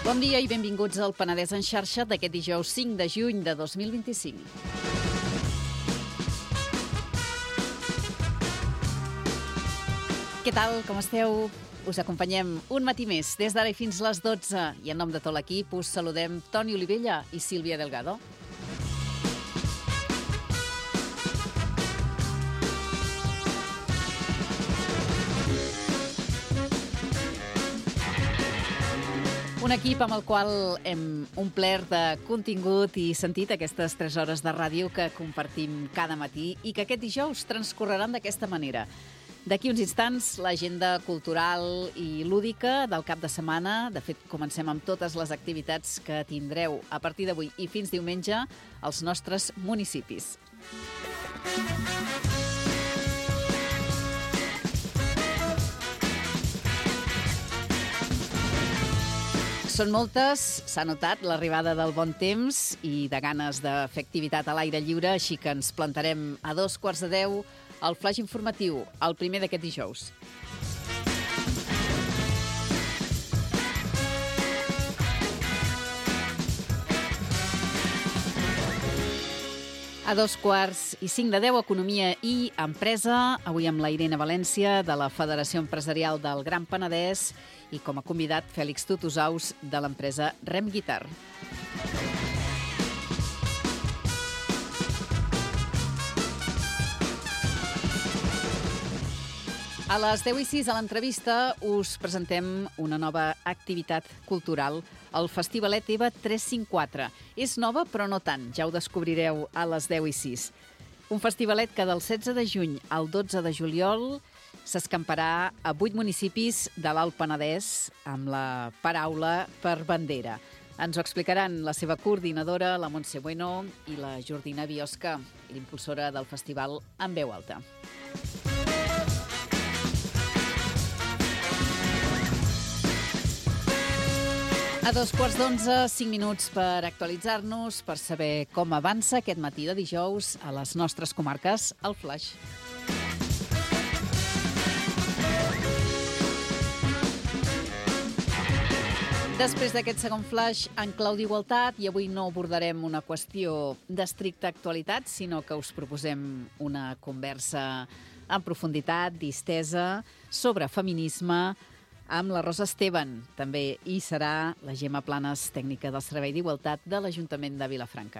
Bon dia i benvinguts al Penedès en xarxa d'aquest dijous 5 de juny de 2025. Què tal? Com esteu? Us acompanyem un matí més, des d'ara i fins les 12. I en nom de tot l'equip us saludem Toni Olivella i Sílvia Delgado. Un equip amb el qual hem omplert de contingut i sentit aquestes 3 hores de ràdio que compartim cada matí i que aquest dijous transcorreran d'aquesta manera. D'aquí uns instants, l'agenda cultural i lúdica del cap de setmana. De fet, comencem amb totes les activitats que tindreu a partir d'avui i fins diumenge als nostres municipis. Són moltes, s'ha notat l'arribada del bon temps i de ganes de fer activitat a l'aire lliure, així que ens plantarem a 9:45 al flaix informatiu, el primer d'aquest dijous. A 9:45, Economia i Empresa, avui amb la Irene València, de la Federació Empresarial del Gran Penedès, i com a convidat Fèlix Tutusaus, de l'empresa Rem Guitar. A les 10:06 a l'entrevista us presentem una nova activitat cultural, el Festivalet EVA 354. És nova, però no tant, ja ho descobrireu a les 10:06. Un festivalet que del 16 de juny al 12 de juliol s'escamparà a 8 municipis de l'Alt Penedès amb la paraula per bandera. Ens ho explicaran la seva coordinadora, la Montse Bueno, i la Jordina Biosca, l'impulsora del festival en veu alta. A 9:45, 5 minuts per actualitzar-nos, per saber com avança aquest matí de dijous a les nostres comarques, el Flaix. Després d'aquest segon flash en clau d'igualtat, i avui no abordarem una qüestió d'estricta actualitat, sinó que us proposem una conversa en profunditat, distesa, sobre feminisme, amb la Rosa Esteban. També hi serà la Gemma Planes, tècnica del Servei d'Igualtat de l'Ajuntament de Vilafranca.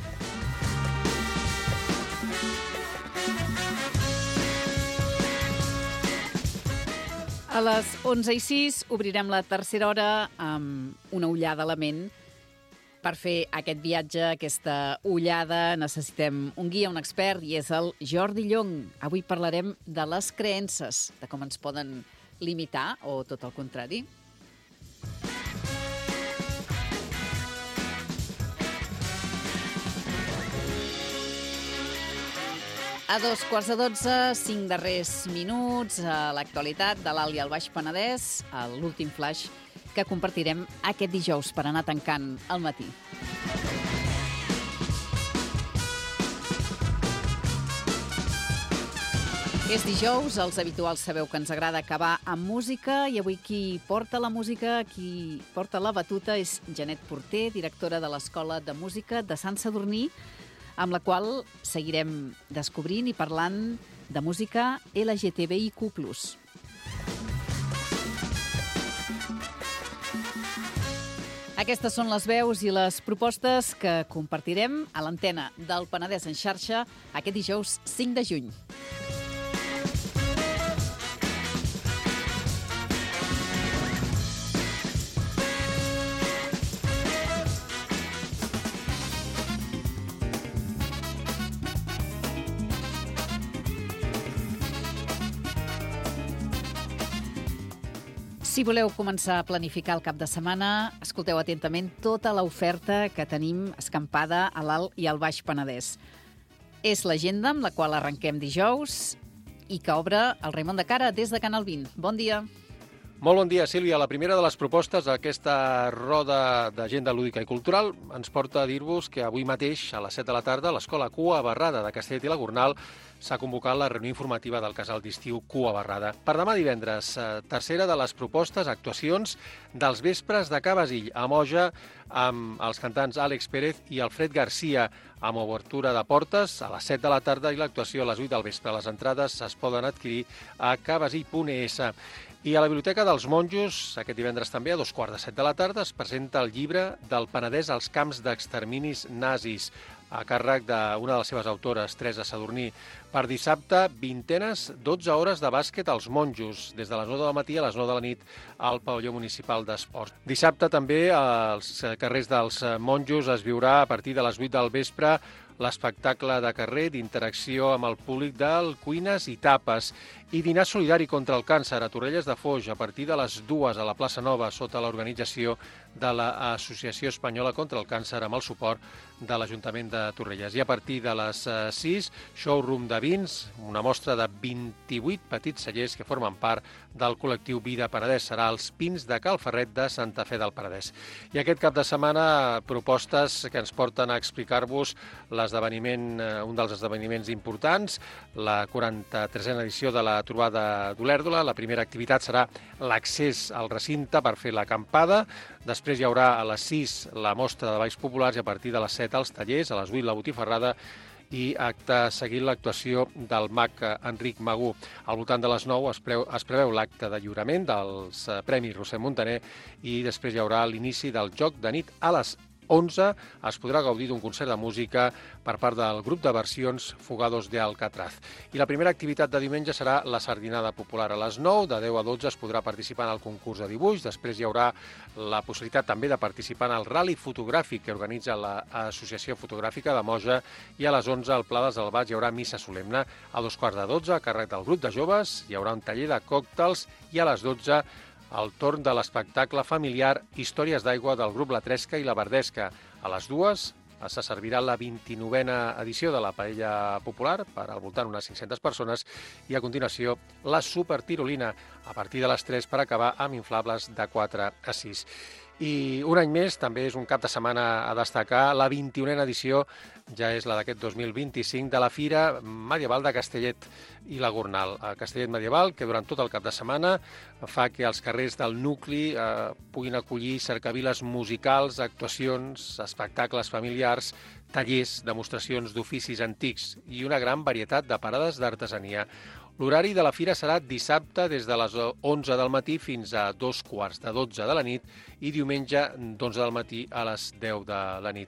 A les 11:06 obrirem la tercera hora amb una ullada a la ment. Per fer aquest viatge, aquesta ullada, necessitem un guia, un expert, i és el Jordi Llong. Avui parlarem de les creences, de com ens poden limitar o tot el contrari. A 9:45, 5 darrers minuts a l'actualitat de l'Alt i el Baix Penedès, a l'últim flash que compartirem aquest dijous per anar tancant el matí. És dijous, els habituals sabeu que ens agrada acabar amb música, i avui qui porta la música, qui porta la batuta és Janet Porter, directora de l'Escola de Música de Sant Sadurní, amb la qual seguirem descobrint i parlant de música LGTBIQ+. Aquestes són les veus i les propostes que compartirem a l'antena del Penedès en xarxa aquest dijous 5 de juny. Si voleu començar a planificar el cap de setmana, escolteu atentament tota l'oferta que tenim escampada a l'Alt i al Baix Penedès. És l'agenda amb la qual arrenquem dijous i que obre el Raimon de Cara des de Canal 20. Bon dia. Molt bon dia, Sílvia. La primera de les propostes d'aquesta roda d'agenda lúdica i cultural ens porta a dir-vos que avui mateix, a les 7 de la tarda, a l'Escola Cua Barrada de Castellet i la Gornal s'ha convocat la reunió informativa del casal d'estiu Cua Barrada. Per demà divendres, tercera de les propostes, actuacions dels vespres de Ca Basil, a Moja, amb els cantants Àlex Pérez i Alfred Garcia, amb obertura de portes a les 7 de la tarda i l'actuació a les 8 del vespre. Les entrades es poden adquirir a cabasil.es. I a la Biblioteca dels Monjos, aquest divendres també, a 2:15 de la tarda, es presenta el llibre del Penedès als camps d'exterminis nazis, a càrrec d'una de les seves autores, Teresa Sadurní. Per dissabte, 12 hores de bàsquet als Monjos, des de les 9 del matí a les 9 de la nit al pavelló municipal d'esports. Dissabte també, als carrers dels Monjos, es viurà a partir de les 8 del vespre l'espectacle de carrer d'interacció amb el públic del Cuines i Tapes i dinar solidari contra el càncer a Torrelles de Foix a partir de les 2 a la plaça Nova sota l'organització de l'Associació Espanyola contra el Càncer amb el suport de l'Ajuntament de Torrelles. I a partir de les 6, showroom de vins, una mostra de 28 petits cellers que formen part del col·lectiu Vida Penedès. Serà als Pins de Cal Ferret de Santa Fe del Penedès. I aquest cap de setmana, propostes que ens porten a explicar-vos l'esdeveniment, un dels esdeveniments importants, la 43a edició de la Trobada d'Olèrdola. La primera activitat serà l'accés al recinte per fer l'acampada. Després hi haurà a les 6 la mostra de balls populars i a partir de les 7 els tallers, a les 8 la botifarrada i acte seguint l'actuació del mag Enric Magú. Al voltant de les 9 es preveu l'acte de lliurament dels Premis Roser Montaner i després hi haurà l'inici del joc de nit a les 11. Es podrà gaudir d'un concert de música per part del grup de versions Fugados de Alcatraz. I la primera activitat de diumenge serà la sardinada popular a les 9. De 10 a 12 es podrà participar en el concurs de dibuix. Després hi haurà la possibilitat també de participar en el rally fotogràfic que organitza l'Associació Fotogràfica de Moja i a les 11 al Pla dels Albats hi haurà missa solemne. A 2:15 a càrrec del grup de joves hi haurà un taller de còctels i a les 12 el torn de l'espectacle familiar Històries d'aigua del grup La Tresca i la Verdesca. A les 2 se servirà la 29a edició de la paella popular per al voltant d'unes 500 persones i a continuació la supertirolina a partir de les 3 per acabar amb inflables de 4 a 6. I un any més, també és un cap de setmana a destacar, la 21a edició, ja és la d'aquest 2025, de la Fira Medieval de Castellet i la Gornal. A Castellet Medieval, que durant tot el cap de setmana fa que els carrers del nucli puguin acollir cercaviles musicals, actuacions, espectacles familiars, tallers, demostracions d'oficis antics i una gran varietat de parades d'artesania. L'horari de la fira serà dissabte des de les 11 del matí fins a 2:15 de la nit i diumenge d'11 del matí a les 10 de la nit.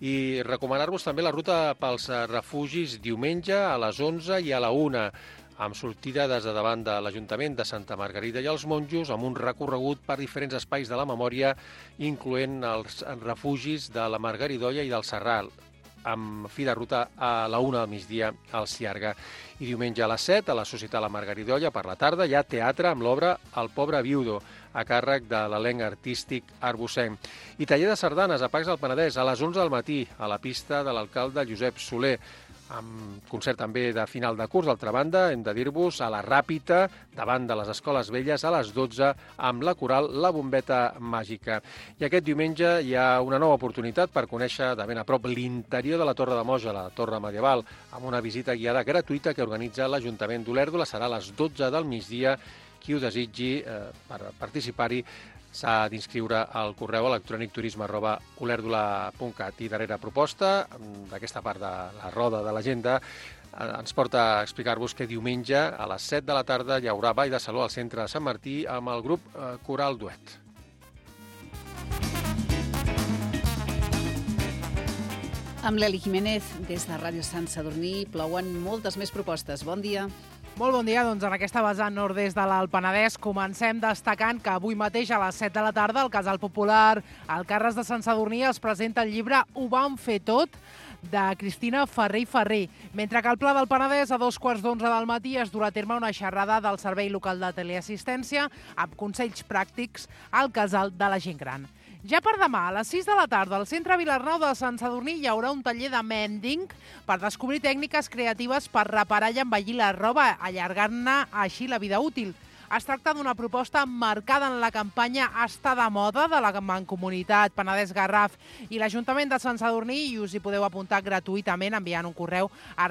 I recomanar-vos també la ruta pels refugis diumenge a les 11 i a la 1, amb sortida des de davant de l'Ajuntament de Santa Margarida i els Monjos, amb un recorregut per diferents espais de la memòria, incloent els refugis de la Margaridolla i del Serral, amb fi de ruta a la 1 del migdia al Ciarga. I diumenge a les 7, a la Societat La Margaridolla, per la tarda, hi ha teatre amb l'obra El pobre viudo, a càrrec de l'elenc artístic arbocenc. I taller de sardanes a Pacs del Penedès, a les 11 del matí, a la pista de l'alcalde Josep Soler, amb concert també de final de curs. D'altra banda, hem de dir-vos a la Ràpita, davant de les Escoles Velles, a les 12, amb la coral La Bombeta Màgica. I aquest diumenge hi ha una nova oportunitat per conèixer de ben a prop l'interior de la Torre de Moja, la Torre Medieval, amb una visita guiada gratuïta que organitza l'Ajuntament d'Olèrdola. Serà a les 12 del migdia. Qui ho desitgi per participar-hi s'ha d'inscriure al correu electrònic turisme@olèrdola.cat. I darrera proposta d'aquesta part de la roda de l'agenda ens porta a explicar-vos que diumenge a les 7 de la tarda hi haurà ball de saló al centre de Sant Martí amb el grup Coral Duet. Amb l'Eli Jiménez, des de Ràdio Sant Sadurní, plouen moltes més propostes. Bon dia. Molt bon dia. Doncs en aquesta vessant nord-est de l'Alt Penedès comencem destacant que avui mateix a les 7 de la tarda al Casal Popular al Carles de Sant Sadurní es presenta el llibre Ho vam fer tot, de Cristina Ferrer i Ferrer, mentre que al Pla del Penedès a 2:15 del matí es durà a terme una xerrada del Servei Local de Teleassistència amb consells pràctics al Casal de la Gent Gran. Ja per demà, a les 6 de la tarda, al Centre Vilarnau de Sant Sadurní hi haurà un taller de mending per descobrir tècniques creatives per reparar i embellir la roba, allargant-ne així la vida útil. Es tracta d'una proposta marcada en la campanya Està de moda de la Mancomunitat Penedès Garraf i l'Ajuntament de Sant Sadurní, i us hi podeu apuntar gratuïtament enviant un correu a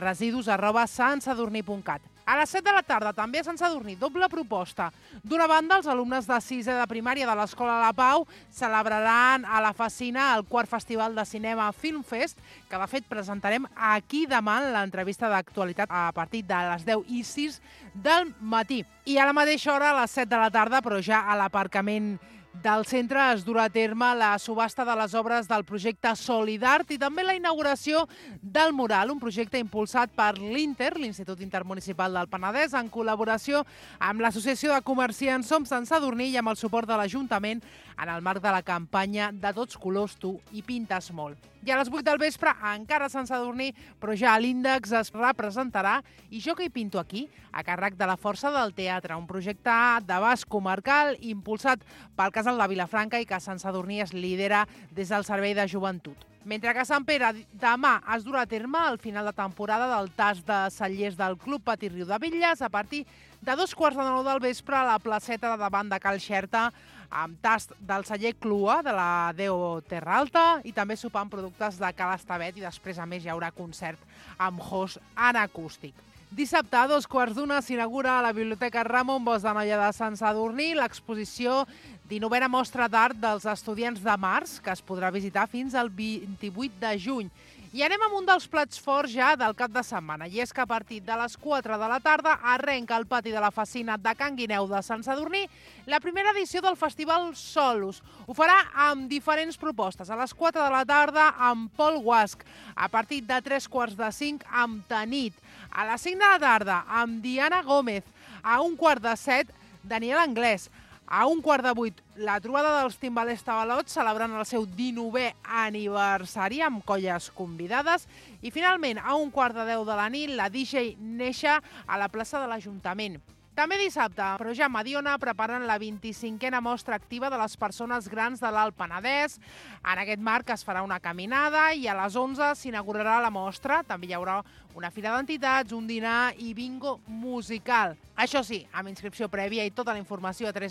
residus@santsadurní.cat. A les 7 de la tarda, també a Sant Sadurní, doble proposta. D'una banda, els alumnes de 6è de primària de l'Escola La Pau celebraran a la Facina el 4 Festival de Cinema Filmfest, que de fet presentarem aquí demà en l'entrevista d'actualitat a partir de les 10:06 del matí. I a la mateixa hora, a les 7 de la tarda, però ja a l'aparcament del centre, es durà a terme la subhasta de les obres del projecte Solidart i també la inauguració del mural, un projecte impulsat per l'INTER, l'Institut Intermunicipal del Penedès, en col·laboració amb l'Associació de Comerciants Som Sant Sadurní i amb el suport de l'Ajuntament en el marc de la campanya De tots colors tu hi pintes molt. I a les 8 del vespre, encara a Sant Sadurní, però ja a l'Índex es representarà I jo que hi pinto aquí, a càrrec de la Força del Teatre, un projecte d'abast comarcal impulsat pel Casal de Vilafranca i que a Sant Sadurní es lidera des del Servei de Joventut. Mentre que a Sant Pere demà es durà a terme el final de temporada del tast de cellers del Club Patí Riudebitlles a partir de 2:15 del vespre a la placeta de davant de Cal Xerta, amb tast del celler Clua de la Déu Terra Alta i també sopar amb productes de Cal Estavet i després, a més, hi haurà concert amb host en acústic. Dissabte, a 2:15, s'inaugura a la Biblioteca Ramon Bosch de Noia de Sant Sadurní l'exposició 19a Mostra d'Art dels Estudiants de Març, que es podrà visitar fins al 28 de juny. I anem amb un dels plats forts ja del cap de setmana, i és que a partir de les 4 de la tarda arrenca al pati de la Facina de Can Guineu de Sant Sadurní la primera edició del Festival Solus. Ho farà amb diferents propostes. A les 4 de la tarda amb Pol Guasc, a partir de 3:45 amb Tanit, a les 5 de la tarda amb Diana Gómez, a 6:15 Daniel Anglès, a 7:15 la trobada dels timbalers Tabalots celebrant el seu 19è aniversari amb colles convidades i finalment a 9:15 de la nit la DJ Neixa a la plaça de l'Ajuntament. També dissabte, però ja a Mediona, preparen la 25a mostra activa de les persones grans de l'Alt Penedès. En aquest marc es farà una caminada i a les 11 s'inaugurarà la mostra. També hi haurà una fira d'entitats, un dinar i bingo musical. Això sí, amb inscripció prèvia i tota la informació a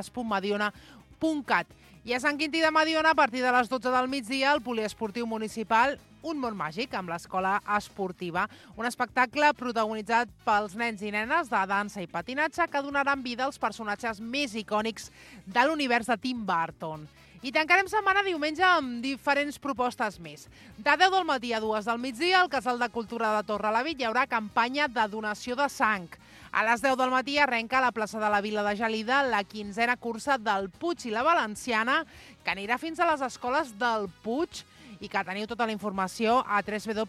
www.mediona.cat. I a Sant Quintí de Mediona, a partir de les 12 del migdia, el poliesportiu municipal Un món màgic amb l'escola esportiva, un espectacle protagonitzat pels nens i nenes de dansa i patinatge que donaran vida als personatges més icònics de l'univers de Tim Burton. I tancarem setmana diumenge amb diferents propostes més. De 10 del matí a 2 del migdia, al Casal de Cultura de Torrelavit hi haurà campanya de donació de sang. A les 10 del matí arrenca a la plaça de la Vila de Gelida la 15a cursa del Puig i la Valenciana, que anirà fins a les escoles del Puig i que teniu tota la informació a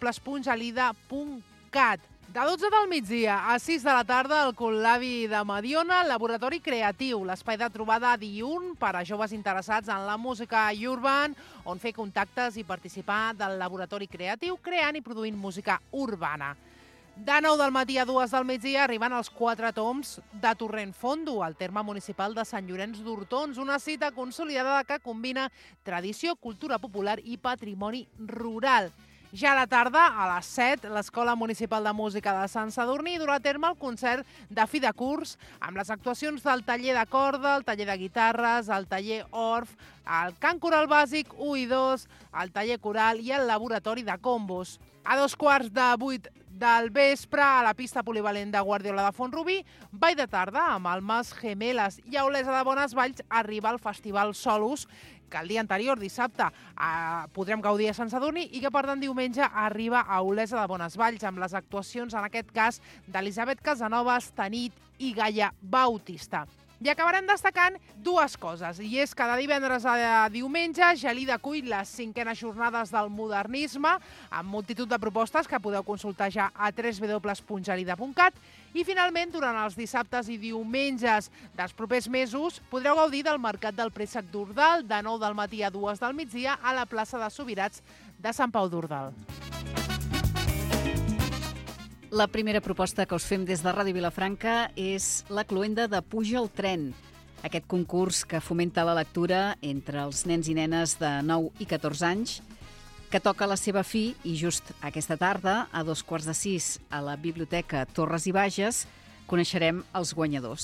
www.gelida.cat. De 12 del migdia a 6 de la tarda, el Col·labi de Mediona, Laboratori Creatiu, l'espai de trobada diürn per a joves interessats en la música urban, on fer contactes i participar del Laboratori Creatiu creant i produint música urbana. De 9 del matí a 2 del migdia arriben els 4 toms de Torrent Fondo, al terme municipal de Sant Llorenç d'Hortons, una cita consolidada que combina tradició, cultura popular i patrimoni rural. Ja a la tarda, a les 7, l'Escola Municipal de Música de Sant Sadurní durà a terme el concert de fi de curs amb les actuacions del taller de corda, el taller de guitarres, el taller Orff, el cant coral bàsic 1 i 2, el taller coral i el laboratori de combos. A 7:15 del vespre, a la pista polivalent de Guardiola de Font-rubí, ball de tarda amb Almes Gemeles i a Olesa de Bonesvalls arriba el Festival Solus, que el dia anterior, dissabte, podrem gaudir a Sant Sadurní i que, per tant, diumenge arriba a Olesa de Bonesvalls amb les actuacions, en aquest cas, d'Elisabet Casanovas, Tanit i Gaia Bautista. I acabarem destacant dues coses, i és que de divendres a diumenge Gelida acull les 5enes jornades del modernisme, amb multitud de propostes que podeu consultar ja a www.gelida.cat, i finalment, durant els dissabtes i diumenges dels propers mesos, podreu gaudir del Mercat del Préssec d'Ordal, de 9 del matí a 2 del migdia, a la plaça de Sobirats de Sant Pau d'Ordal. La primera proposta que us fem des de Ràdio Vilafranca és la cloenda de Puja el tren. Aquest concurs que fomenta la lectura entre els nens i nenes de 9 i 14 anys, que toca la seva fi i just aquesta tarda, a 5:45, a la Biblioteca Torres i Bages, coneixerem els guanyadors.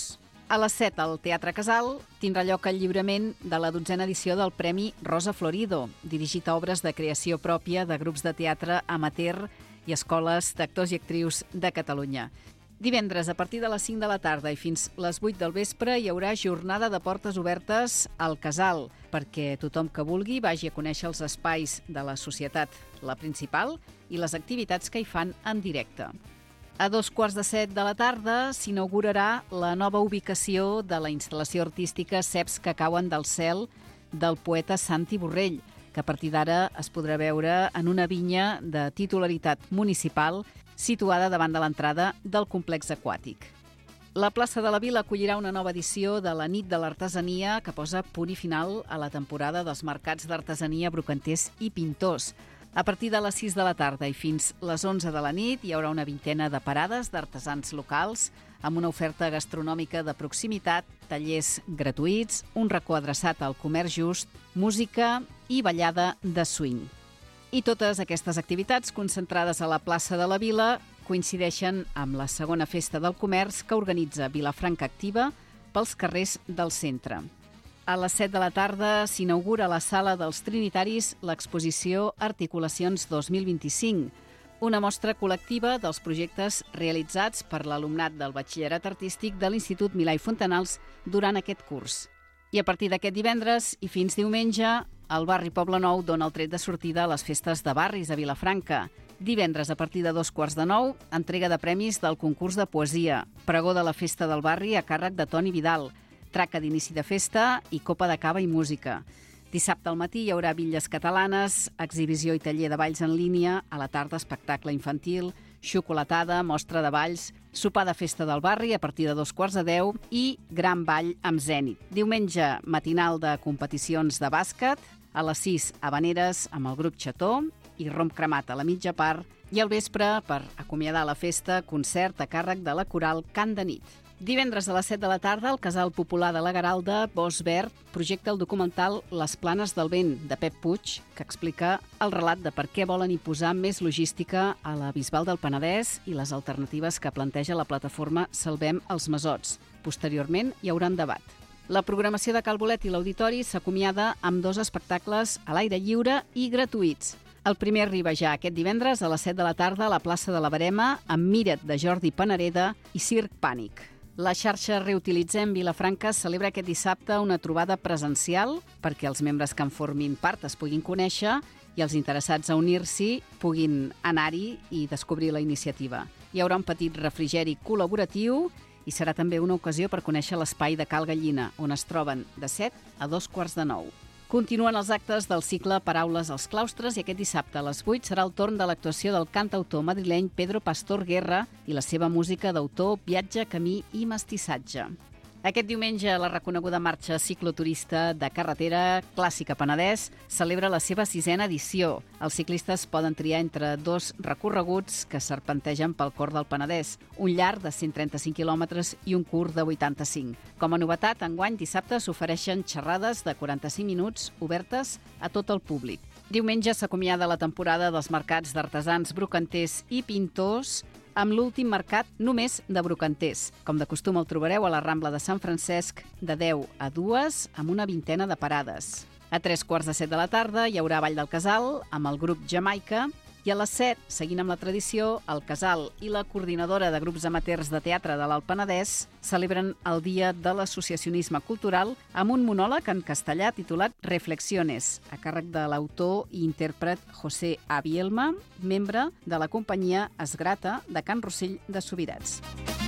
A les 7, al Teatre Casal, tindrà lloc el lliurament de la 12a edició del Premi Rosa Florido, dirigit a obres de creació pròpia de grups de teatre amateur i escoles d'actors i actrius de Catalunya. Divendres, a partir de les 5 de la tarda i fins les 8 del vespre, hi haurà jornada de portes obertes al Casal, perquè tothom que vulgui vagi a conèixer els espais de la societat, la principal, i les activitats que hi fan en directe. A 7:15 de la tarda s'inaugurarà la nova ubicació de la instal·lació artística Ceps que cauen del cel del poeta Santi Borrell, que a partir d'ara es podrà veure en una vinya de titularitat municipal situada davant de l'entrada del complex aquàtic. La plaça de la Vila acollirà una nova edició de la Nit de l'Artesania que posa punt i final a la temporada dels mercats d'artesania, brocanters i pintors. A partir de les 6 de la tarda i fins les 11 de la nit hi haurà una vintena de parades d'artesans locals amb una oferta gastronòmica de proximitat, tallers gratuïts, un racó adreçat al comerç just, música i ballada de swing. I totes aquestes activitats concentrades a la plaça de la Vila coincideixen amb la segona festa del comerç que organitza Vilafranca Activa pels carrers del centre. A les 7 de la tarda s'inaugura a la Sala dels Trinitaris l'exposició Articulacions 2025, una mostra col·lectiva dels projectes realitzats per l'alumnat del Batxillerat Artístic de l'Institut Milà i Fontanals durant aquest curs. I a partir d'aquest divendres i fins diumenge, el barri Poblenou dona el tret de sortida a les festes de barris a Vilafranca. Divendres, a partir de 8:45, entrega de premis del concurs de poesia, pregó de la festa del barri a càrrec de Toni Vidal, traca d'inici de festa i copa de cava i música. Dissabte al matí hi haurà bitlles catalanes, exhibició i taller de balls en línia, a la tarda espectacle infantil, xocolatada, mostra de balls, sopar de festa del barri a partir de 9:45 i gran ball amb Zènit. Diumenge, matinal de competicions de bàsquet, a les 6 habaneres amb el grup Xató i rom cremat a la mitja part i al vespre, per acomiadar la festa, concert a càrrec de la coral Cant de Nit. Divendres a les 7 de la tarda, el Casal Popular de la Garalda, Bosc Verd, projecta el documental Les Planes del Vent, de Pep Puig, que explica el relat de per què volen imposar més logística a la Bisbal del Penedès i les alternatives que planteja la plataforma Salvem els Masots. Posteriorment, hi haurà un debat. La programació de Cal Bolet i l'Auditori s'acomiada amb 2 espectacles a l'aire lliure i gratuïts. El primer arriba ja aquest divendres a les 7 de la tarda a la plaça de la Verema amb Mira't de Jordi Panareda i Circ Pànic. La xarxa Reutilitzem Vilafranca celebra aquest dissabte una trobada presencial perquè els membres que en formin part es puguin conèixer i els interessats a unir-s'hi puguin anar-hi i descobrir la iniciativa. Hi haurà un petit refrigeri col·laboratiu i serà també una ocasió per conèixer l'espai de Cal Gallina, on es troben de 7 a 8:45. Continuen els actes del cicle Paraules als claustres i aquest dissabte a les 8 serà el torn de l'actuació del cantautor madrileny Pedro Pastor Guerra i la seva música d'autor Viatge, Camí i Mestissatge. Aquest diumenge, la reconeguda marxa cicloturista de carretera Clàssica Penedès celebra la seva 6a edició. Els ciclistes poden triar entre 2 recorreguts que serpentegen pel cor del Penedès, un llarg de 135 quilòmetres i un curt de 85. Com a novetat, enguany dissabte s'ofereixen xerrades de 45 minuts obertes a tot el públic. Diumenge s'acomiada la temporada dels mercats d'artesans, brocanters i pintors amb l'últim mercat només de brocanters. Com de costum el trobareu a la Rambla de Sant Francesc de 10 a 2 amb una vintena de parades. A 7:15 de la tarda hi haurà Ball del Casal amb el grup Jamaica i a les 7, seguint amb la tradició, el Casal i la coordinadora de grups amateurs de teatre de l'Alt Penedès celebren el Dia de l'Associacionisme Cultural amb un monòleg en castellà titulat Reflexiones, a càrrec de l'autor i intèrpret José A. Bielma, membre de la companyia Esgrata de Can Rossell de Subirats.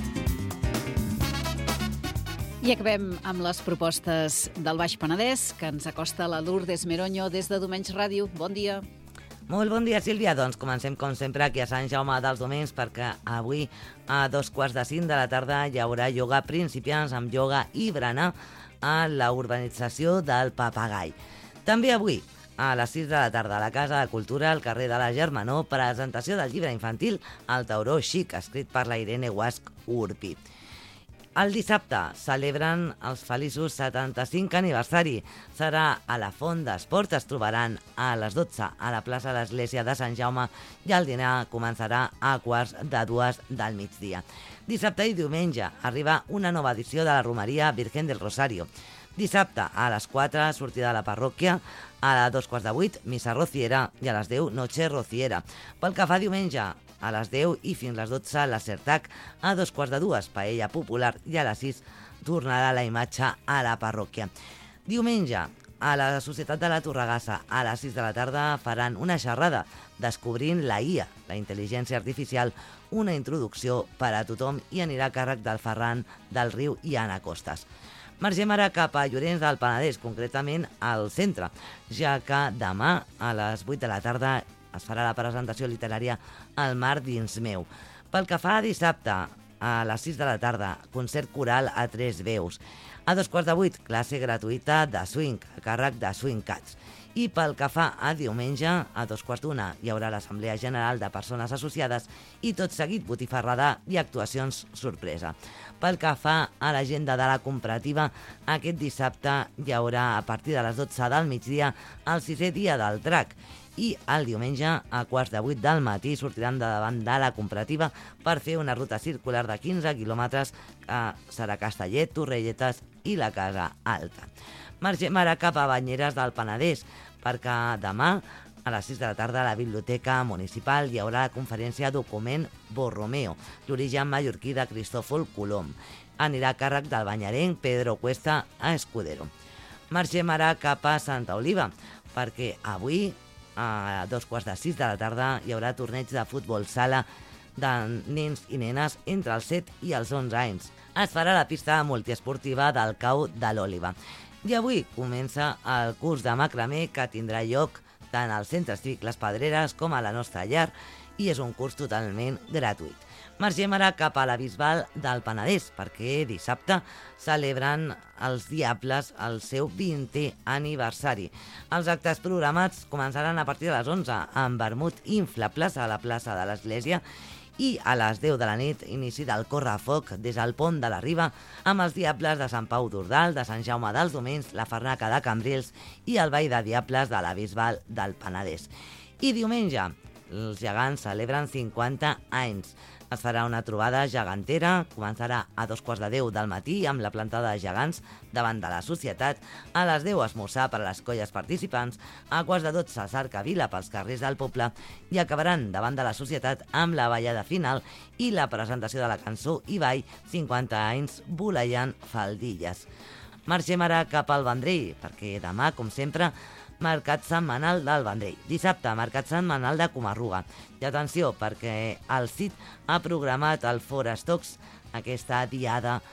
I acabem amb les propostes del Baix Penedès, que ens acosta la Lourdes Meroño des de Domenys Ràdio. Bon dia. Molt bon dia, Sílvia. Doncs comencem, com sempre, aquí a Sant Jaume dels Domenys, perquè avui a 5:15 de la tarda hi haurà ioga principiants amb ioga i berenar a la urbanització del Papagai. També avui, a les 6 de la tarda, a la Casa de Cultura, al carrer de la Germanor, presentació del llibre infantil El tauró xic, escrit per la Irene Guasch Urpi. El dissabte celebren els feliços 75 aniversari. Serà a la Font d'Esport. Es trobaran a les 12 a la plaça de l'Església de Sant Jaume i el dinar començarà a 1:45 del migdia. Dissabte i diumenge arriba una nova edició de la Romeria Virgen del Rosario. Dissabte a les 4, sortida de la parròquia, a les 7:15, missa rociera i a les 10, noche rociera. Pel que fa diumenge, a les 10 i fins a les 12, la Certac, a 2:15, paella popular i a les 6 tornarà la imatge a la parròquia. Diumenge, a la Societat de la Torregassa, a les 6 de la tarda, faran una xerrada descobrint la IA, la intel·ligència artificial, una introducció per a tothom i anirà a càrrec del Ferran del Riu i Anna Costas. Margem ara cap a Llorenç del Penedès, concretament al centre, ja que demà a les 8 de la tarda es farà la presentació literària El mar dins meu. Pel que fa a dissabte, a les 6 de la tarda, concert coral a 3 veus. A 7:15, classe gratuïta de swing, a càrrec de Swing Cats. I pel que fa a diumenge, a 2:15, hi haurà l'Assemblea General de Persones Associades i tot seguit botifarrada i actuacions sorpresa. Pel que fa a l'agenda de la comparativa, aquest dissabte hi haurà a partir de les 12 del migdia el 6è dia del drac i el diumenge a 7:45 del matí sortiran de davant de la comparativa per fer una ruta circular de 15 quilòmetres que serà Castellet, Torrelletes i la Casa Alta. Marxem ara cap a Banyeres del Penedès, perquè demà a les 6 de la tarda a la Biblioteca Municipal hi haurà la conferència Document Borromeo, l'origen mallorquí de Cristòfol Colom. Anirà a càrrec del banyarenc Pedro Cuesta a Escudero. Marxem ara cap a Santa Oliva, perquè avui a 2:15 de la tarda hi haurà torneig de futbol sala de nens i nenes entre els 7 i els 11 anys. Es farà a la pista multiesportiva del Cau de l'Òliba. I avui comença el curs de macramé que tindrà lloc tant al Centre Cívic Les Pedreres com a la nostra llar i és un curs totalment gratuït. Marxem ara cap a la Bisbal del Penedès perquè dissabte celebren els Diables el seu 20è aniversari. Els actes programats començaran a partir de les 11 amb vermut inflables a la plaça de l'Església i a les 10 de la nit inici del correfoc des del pont de la Riba amb els Diables de Sant Pau d'Ordal, de Sant Jaume dels Domenys, la Farnaca de Cambrils i el Ball de Diables de la Bisbal del Penedès. I diumenge, els gegants celebren 50 anys. Es farà una trobada gegantera, començarà a 2:15 del matí amb la plantada de gegants davant de la societat, a les 10 esmorzar per a les colles participants, a 12:15 cercavila pels carrers del poble i acabaran davant de la societat amb la ballada final i la presentació de la cançó i ball 50 anys voleiant faldilles. Marxem ara cap al Vendrell, perquè demà, com sempre, mercat setmanal del Vendrell. Dissabte, mercat setmanal de Comarruga. I atenció, perquè el CIT ha programat el Forestox, aquesta diada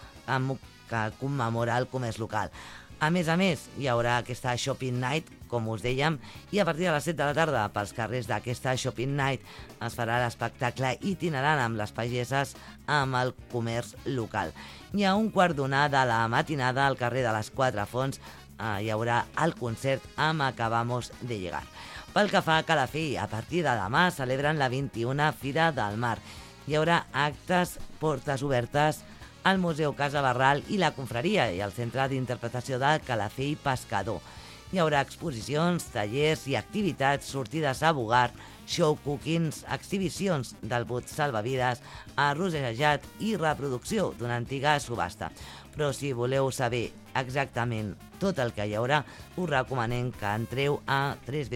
que commemora el comerç local. A més, hi haurà aquesta Shopping Night, com us dèiem, i a partir de les 7 de la tarda, pels carrers d'aquesta Shopping Night, es farà l'espectacle itinerant amb les pageses amb el comerç local. I a 1:15 de la matinada, al carrer de les Quatre Fonts, hi haurà el concert amb Acabamos de Llegar. Pel que fa a Calafell, a partir de demà celebren la 21a Fira del Mar. Hi haurà actes, portes obertes al Museu Casa Barral i la Confraria i al Centre d'Interpretació de Calafell Pescador. Hi haurà exposicions, tallers i activitats, sortides a Bugar, show cookings, exhibicions del bot salvavides, arrossejat i reproducció d'una antiga subhasta. Però si voleu saber exactament tot el que hi haurà, us recomanem que entreu a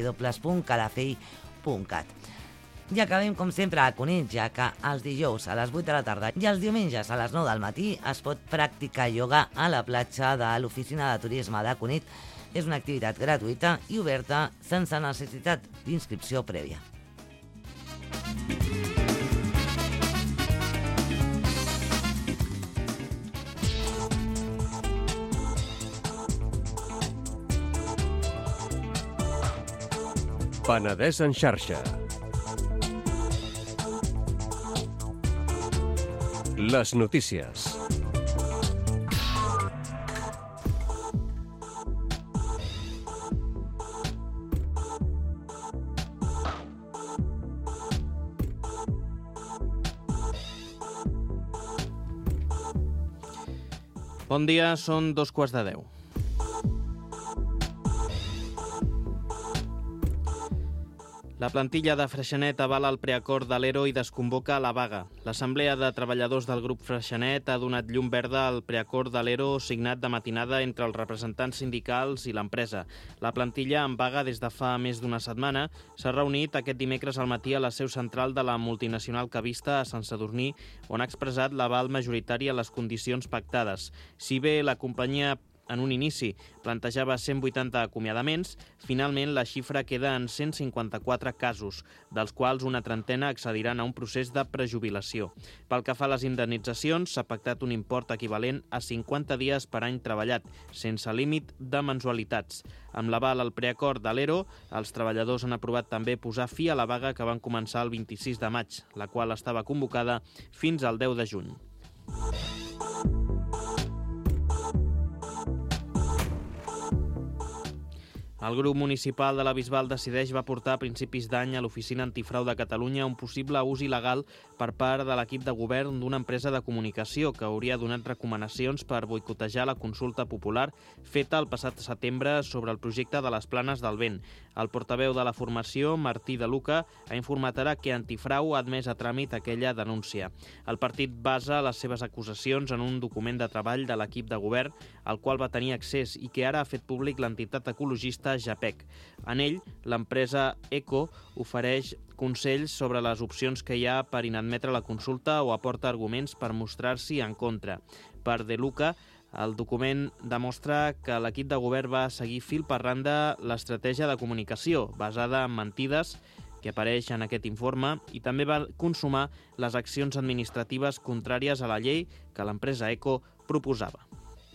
www.calafell.cat. I acabem, com sempre, a Cunit, ja que els dijous a les 8 de la tarda i els diumenges a les 9 del matí es pot practicar ioga a la platja de l'Oficina de Turisme de Cunit. És una activitat gratuïta i oberta sense necessitat d'inscripció prèvia. Penedès en xarxa. Les notícies. Bon dia, són 9:45. La plantilla de Freixenet avala el preacord de l'ERO i desconvoca la vaga. L'Assemblea de Treballadors del grup Freixenet ha donat llum verda al preacord de l'ERO signat de matinada entre els representants sindicals i l'empresa. La plantilla, en vaga des de fa més d'una setmana, s'ha reunit aquest dimecres al matí a la seu central de la multinacional Cavista a Sant Sadurní, on ha expressat l'aval majoritari a les condicions pactades. Si bé la companyia en un inici plantejava 180 acomiadaments, finalment la xifra queda en 154 casos, dels quals una trentena accediran a un procés de prejubilació. Pel que fa a les indemnitzacions, s'ha pactat un import equivalent a 50 dies per any treballat, sense límit de mensualitats. Amb l'aval al preacord de l'ERO, els treballadors han aprovat també posar fi a la vaga que van començar el 26 de maig, la qual estava convocada fins al 10 de juny. El grup municipal de la Bisbal decideix va portar a principis d'any a l'Oficina Antifrau de Catalunya un possible ús il·legal per part de l'equip de govern d'una empresa de comunicació que hauria donat recomanacions per boicotejar la consulta popular feta el passat setembre sobre el projecte de les Planes del Vent. El portaveu de la formació, Martí de Luca, ha informat ara que Antifrau ha admès a tràmit aquella denúncia. El partit basa les seves acusacions en un document de treball de l'equip de govern al qual va tenir accés i que ara ha fet públic l'entitat ecologista JAPEC. En ell, l'empresa ECO ofereix consells sobre les opcions que hi ha per inadmetre la consulta o aporta arguments per mostrar-s'hi en contra. Per De Luca, el document demostra que l'equip de govern va seguir fil per randa l'estratègia de comunicació basada en mentides que apareix en aquest informe i també va consumar les accions administratives contràries a la llei que l'empresa ECO proposava.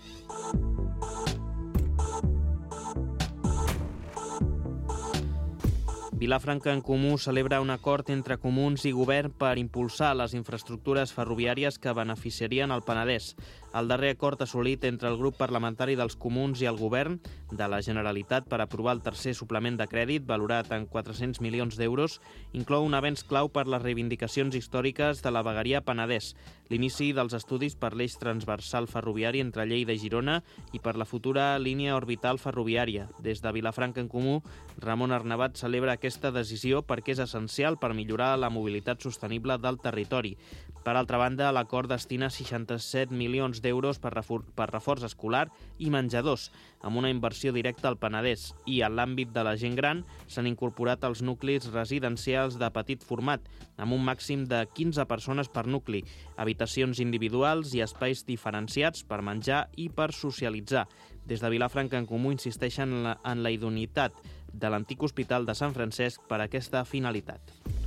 Vilafranca en Comú celebra un acord entre comuns i govern per impulsar les infraestructures ferroviàries que beneficiarien el Penedès. El darrer acord assolit entre el grup parlamentari dels comuns i el govern de la Generalitat per aprovar el tercer suplement de crèdit, valorat en 400 milions d'euros, inclou un avenç clau per les reivindicacions històriques de la vegueria Penedès, l'inici dels estudis per l'eix transversal ferroviari entre Lleida i Girona i per la futura línia orbital ferroviària. Des de Vilafranca en Comú, Ramon Arnabat celebra aquesta decisió perquè és essencial per millorar la mobilitat sostenible del territori. Per altra banda, l'acord destina 67 milions d'euros per reforç escolar i menjadors, amb una inversió directa al Penedès, i en l'àmbit de la gent gran s'han incorporat els nuclis residencials de petit format, amb un màxim de 15 persones per nucli, habitacions individuals i espais diferenciats per menjar i per socialitzar. Des de Vilafranca en Comú insisteixen en la idoneïtat de l'antic Hospital de Sant Francesc per a aquesta finalitat.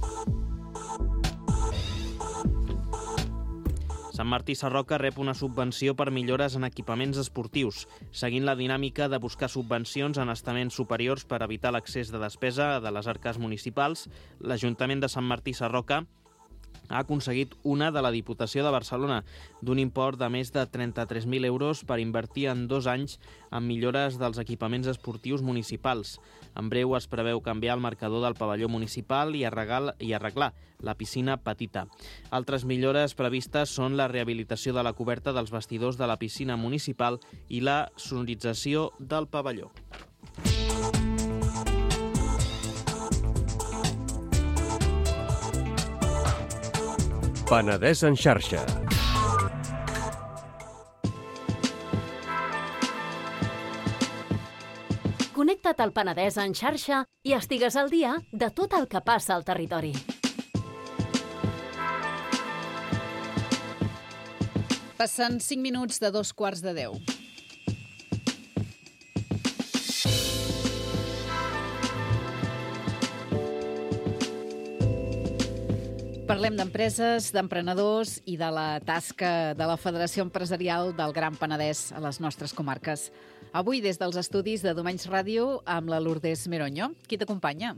Sant Martí Sarroca rep una subvenció per millores en equipaments esportius. Seguint la dinàmica de buscar subvencions en estaments superiors per evitar l'accés de despesa de les arques municipals, l'Ajuntament de Sant Martí Sarroca ha aconseguit una de la Diputació de Barcelona, d'un import de més de 33.000 euros per invertir en 2 anys en millores dels equipaments esportius municipals. En breu es preveu canviar el marcador del pavelló municipal i arreglar la piscina petita. Altres millores previstes són la rehabilitació de la coberta dels vestidors de la piscina municipal i la sonorització del pavelló. Penedès en xarxa. Connecta't al Penedès en xarxa i estigues al dia de tot el que passa al territori. Passen 5 minuts de 9:15. Parlem d'empreses, d'emprenedors i de la tasca de la Federació Empresarial del Gran Penedès a les nostres comarques. Avui, des dels estudis de Domenys Ràdio, amb la Lourdes Meroño. Qui t'acompanya?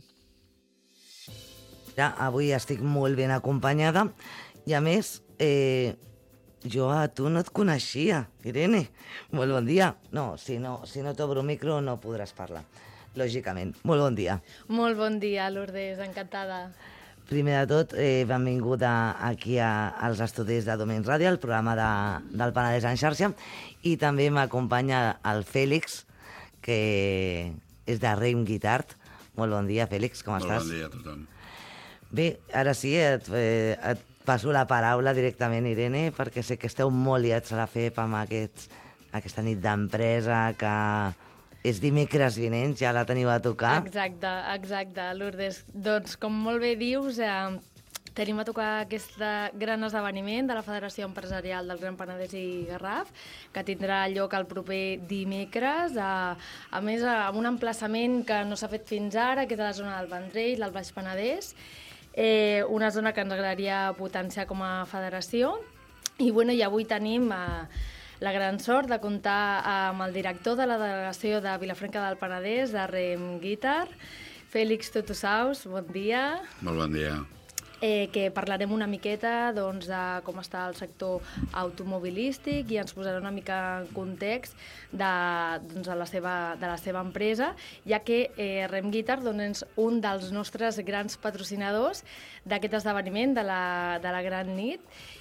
Ja, avui estic molt ben acompanyada i, a més, jo a tu no et coneixia, Irene. Molt bon dia. No, si no t'obro micro no podràs parlar, lògicament. Molt bon dia. Molt bon dia, Lourdes, encantada. Primer de tot, benvingut aquí als estudis de Domins Ràdio, el programa del Penedès en xarxa, i també m'acompanya el Fèlix, que és de Reim Guitart. Molt bon dia, Fèlix, com estàs? Molt bon dia a tothom. Bé, ara sí, et passo la paraula directament, Irene, perquè sé que esteu molt liats a la FEP amb aquesta nit d'empresa que és dimecres vinent, ja la teniu a tocar. Exacte, Lourdes. Doncs, com molt bé dius, tenim a tocar aquest gran esdeveniment de la Federació Empresarial del Gran Penedès i Garraf, que tindrà lloc el proper dimecres, a més, amb un emplaçament que no s'ha fet fins ara, que és a la zona del Vendrell, del Baix Penedès, una zona que ens agradaria potenciar com a federació. I avui tenim la gran sort de comptar amb el director de la delegació de Vilafranca del Penedès, de Rem Guitar, Fèlix Tutusaus, bon dia. Molt bon dia. Que parlarem una miqueta de com està el sector automobilístic i ens posarà una mica en context de la seva empresa, ja que Rem Guitar és un dels nostres grans patrocinadors d'aquest esdeveniment de la Gran Nit.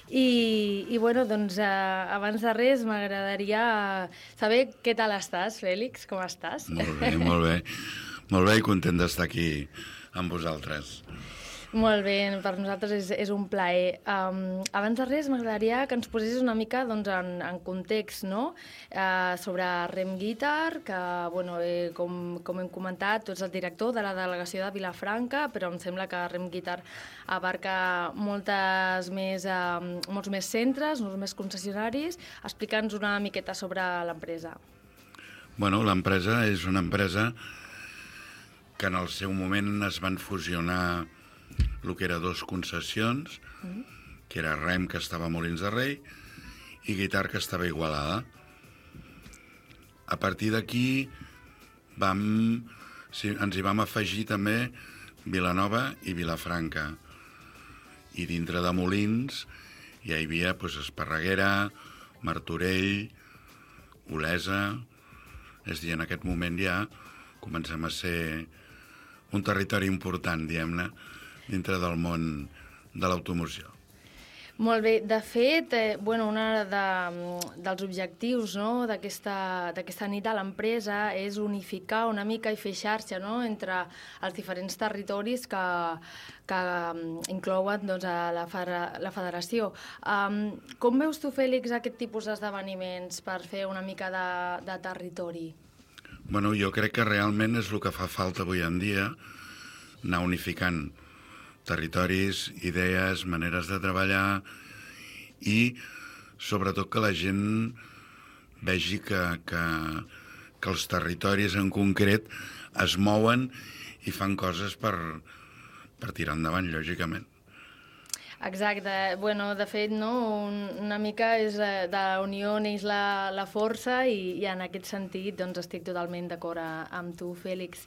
Abans de res m'agradaria saber què tal estàs, Fèlix, com estàs? Molt bé i content d'estar aquí amb vosaltres. Molt bé, per nosaltres és un plaer. Abans de res, m'agradaria que ens posessis una mica en context, no? Sobre Rem Guitar, que, com hem comentat, tu ets el director de la delegació de Vilafranca, però em sembla que Rem Guitar abarca molts més centres, molts més concessionaris. Explica'ns una miqueta sobre l'empresa. L'empresa és una empresa que en el seu moment es van fusionar el que era 2 concessions, que era Rem, que estava a Molins de Rei, i Guitar, que estava a Igualada. A partir d'aquí ens hi vam afegir també Vilanova i Vilafranca. I dintre de Molins ja hi havia Esparreguera, Martorell, Olesa. És a dir, en aquest moment ja comencem a ser un territori important, diguem-ne, dintre del món de l'automoció. Molt bé. De fet, un dels objectius d'aquesta nit de l'empresa és unificar una mica i fer xarxa entre els diferents territoris que inclouen la federació. Com veus tu, Fèlix, aquest tipus d'esdeveniments per fer una mica de territori? Jo crec que realment és el que fa falta avui en dia, anar unificant territoris, idees, maneres de treballar i, sobretot, que la gent vegi que els territoris en concret es mouen i fan coses per tirar endavant, lògicament. Exacte. De fet, una mica és de la unió neix la força i en aquest sentit estic totalment d'acord amb tu, Fèlix.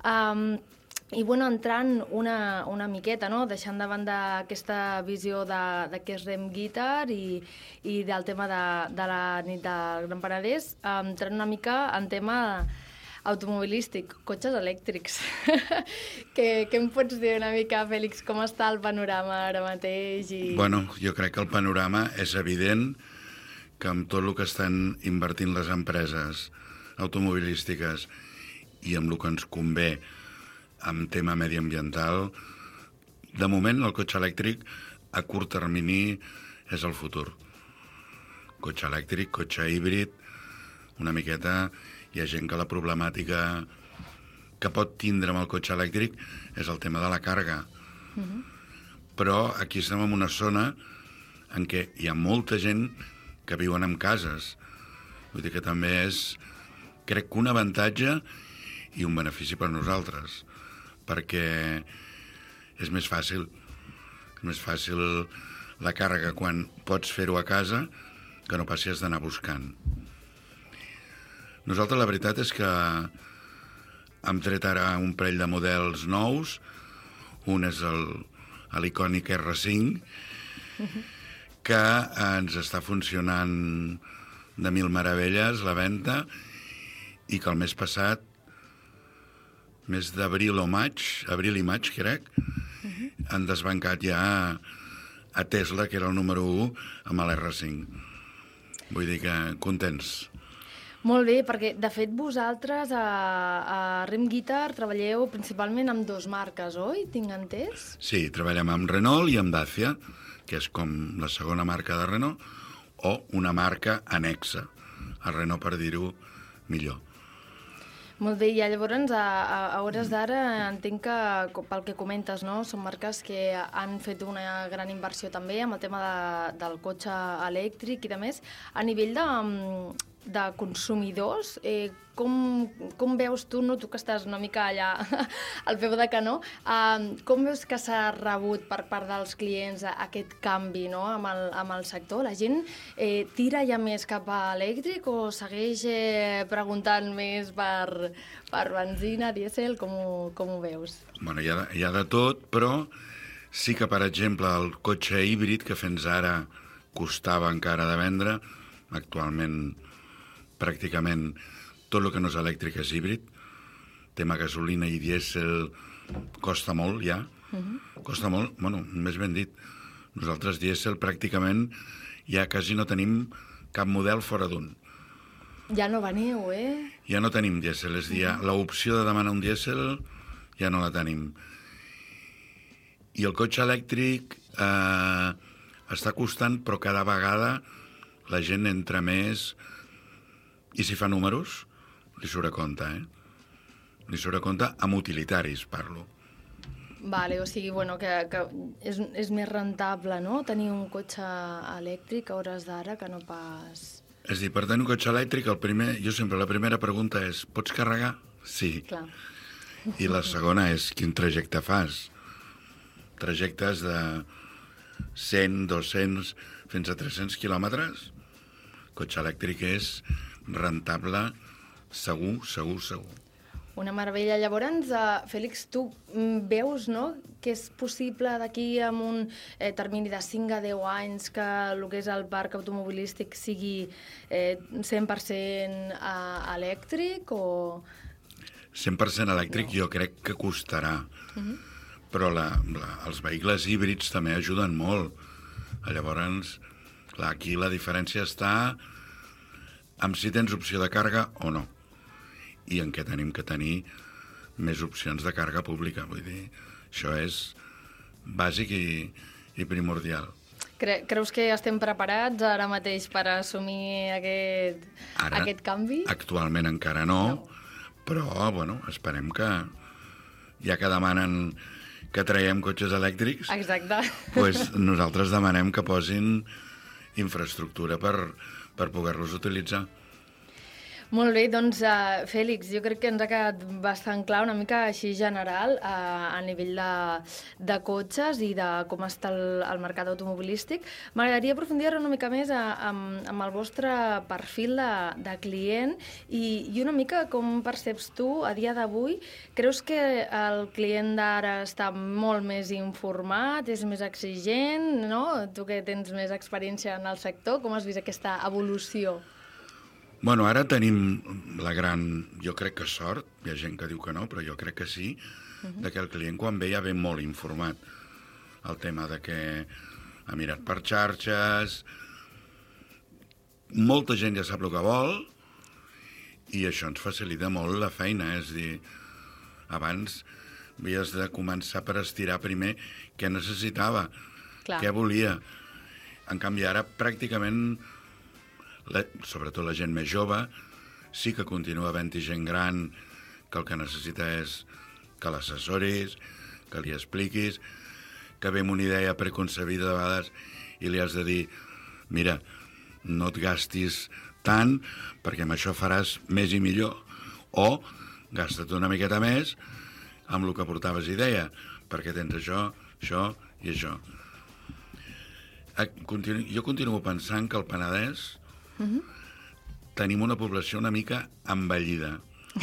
Entrant una miqueta, deixant de banda aquesta visió de què és Rem Guitar i del tema de la nit del Gran Penedès, entrant una mica en tema automobilístic, cotxes elèctrics. Què em pots dir una mica, Fèlix, com està el panorama ara mateix? Jo crec que el panorama és evident que amb tot el que estan invertint les empreses automobilístiques i amb el que ens convé en tema mediambiental, de moment el cotxe elèctric a curt termini és el futur. Cotxe elèctric, cotxe híbrid, una miqueta. Hi ha gent que la problemàtica que pot tindre amb el cotxe elèctric és el tema de la càrrega. Però aquí estem en una zona en què hi ha molta gent que viuen en cases. Vull dir que també és, crec que un avantatge i un benefici per nosaltres, perquè és més fàcil la càrrega quan pots fer-ho a casa que no passis d'anar buscant. Nosaltres la veritat és que hem tret ara un parell de models nous. Un és l'icònic R5, que ens està funcionant de mil meravelles la venda, i que el mes passat, mes d'abril o maig, abril i maig, crec, han desbancat ja a Tesla, que era el número 1, amb l'R5. Vull dir que contents. Molt bé, perquè de fet vosaltres a Rem Guitar treballeu principalment amb 2 marques, oi? Tinc entès? Sí, treballem amb Renault i amb Dacia, que és com la segona marca de Renault, o una marca anexa a Renault, per dir-ho millor. Molt bé, i llavors a hores d'ara entenc que pel que comentes, no? Són marques que han fet una gran inversió també amb el tema del cotxe elèctric i de més. A nivell de consumidors, com veus tu, no? Tu que estàs una mica allà al peu de canó, com veus que s'ha rebut per part dels clients aquest canvi, no? amb el sector? La gent tira ja més cap a elèctric o segueix preguntant més per benzina, dièsel? Com ho veus? Bueno, hi ha de tot, però sí que, per exemple, el cotxe híbrid, que fins ara costava encara de vendre, actualment pràcticament tot el que no és elèctric és híbrid. Tema gasolina i dièsel costa molt, ja. Costa molt, bueno, més ben dit. Nosaltres dièsel pràcticament ja quasi no tenim cap model fora d'un. Ja no veniu, Ja no tenim dièsel, és a dir, l'opció de demanar un dièsel ja no la tenim. I el cotxe elèctric està costant, però cada vegada la gent entra més. I si fa números, li surt a compte, Li surt a compte amb utilitaris, parlo. Vale, o sigui, bueno, que és més rentable, no?, tenir un cotxe elèctric a hores d'ara que no pas... És a dir, per tenir un cotxe elèctric, jo sempre la primera pregunta és: pots carregar? Sí. Clar. I la segona és: quin trajecte fas? Trajectes de 100, 200, fins a 300 quilòmetres? Cotxe elèctric és rentable, segur. Una meravella. Llavors, Fèlix, tu veus, no?, que és possible d'aquí amb un termini de 5 a 10 anys que el que és el parc automobilístic sigui 100% elèctric o... 100% elèctric jo crec que costarà, però els vehicles híbrids també ajuden molt. Llavors, clar, aquí la diferència està amb si tens opció de càrrega o no, i en què tenim que tenir més opcions de càrrega pública. Vull dir, això és bàsic i primordial. Creus que estem preparats ara mateix per assumir aquest canvi? Actualment encara no, però bueno, esperem que, ja que demanen que traiem cotxes elèctrics, exacte, doncs nosaltres demanem que posin infraestructura per poder-los utilitzar. Molt bé, doncs, Fèlix, jo crec que ens ha quedat bastant clar, una mica així general, a nivell de cotxes i de com està el mercat automobilístic. M'agradaria aprofundir una mica més amb el vostre perfil de client i una mica com perceps tu a dia d'avui. Creus que el client d'ara està molt més informat, és més exigent, no? Tu que tens més experiència en el sector, com has vist aquesta evolució? Bueno, ara tenim la gran, jo crec que sort, hi ha gent que diu que no, però jo crec que sí, de que el client quan ve ja ve molt informat. El tema de que ha mirat per xarxes, molta gent ja sap el que vol i això ens facilita molt la feina, és a dir, abans havies de començar per estirar primer què necessitava, què volia. En canvi ara pràcticament... sobretot la gent més jove, sí que continua havent-hi gent gran que el que necessita és que l'assessoris, que li expliquis, que ve amb una idea preconcebida de vegades i li has de dir: mira, no et gastis tant perquè amb això faràs més i millor, o gasta't una miqueta més amb el que portaves idea, perquè tens això, això i això. Jo continuo pensant que al Penedès tenim una població una mica envellida.